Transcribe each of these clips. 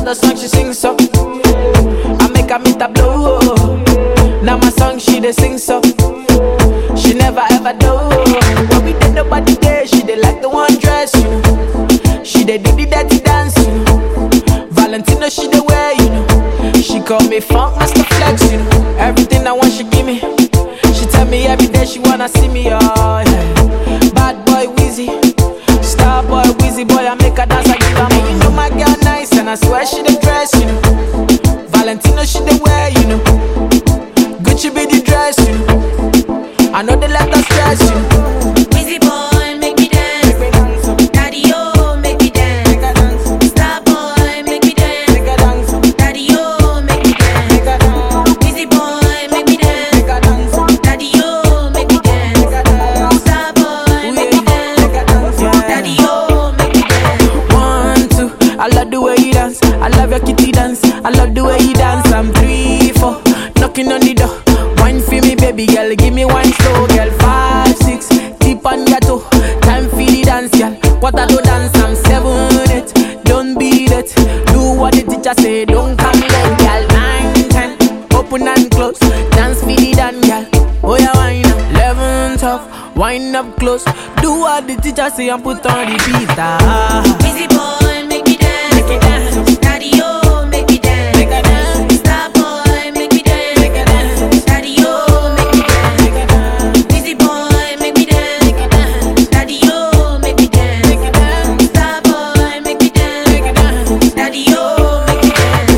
the song she sings so. I make her meet a blow. Now my song she dey sing so. She never ever do. When we did nobody there, she dey like the one dress, you know. She dey do the dirty dance, you know. Valentino she dey wear, you know. She call me Funk Master Flex, you know. Everything I want she give me. She tell me every day she wanna see me, oh yeah. Bad boy Weezy, star boy Weezy boy, I make her dance, I give her money. You know my girl nice and I swear she dey dress, you know. Valentino she dey wear, you know. Gucci be the dress, you know. I know they let us stress, you know. Weezy boy, make me dance. Daddy, oh, make me dance. Star boy, make me dance. Daddy, oh, make me dance. Weezy boy, make me dance. Daddy, oh, make me dance. Star boy, make me dance. Daddy, oh, make me dance. 1, 2, I love the way you dance. I love your kitty dance. I love the way you dance. I'm 3, 4, knocking on the door. Wine for me, baby girl, give me wine slow, girl. 5, 6, tip on your toe. Time for the dance, girl. What I do dance, I'm 7, 8. Don't beat it. Do what the teacher say, don't come late, girl. 9, 10, open and close. Dance for the dance, girl. Oh yeah, wine up. 11, 12, wind up close. Do what the teacher say and put on the beat. Weezy boy, make me dance. Make me dance. Daddy, oh, make me dance. Make me dance. Star boy, make me dance. Make me dance. Daddy, oh, make me dance. Weezy boy, make me dance. Make me dance. Daddy, oh, make me dance. Make me dance. Star boy, make me dance. Make me dance. Daddy, oh, make me dance.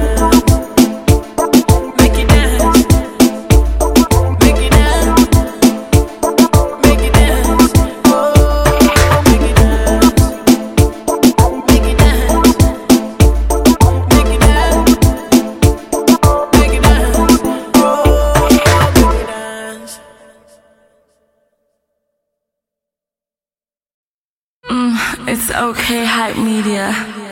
Make it dance. Make it dance. Make it dance. Oh, make it dance. Make it dance. Make it dance. Make it dance. Oh, make it dance. It's okay, hype media.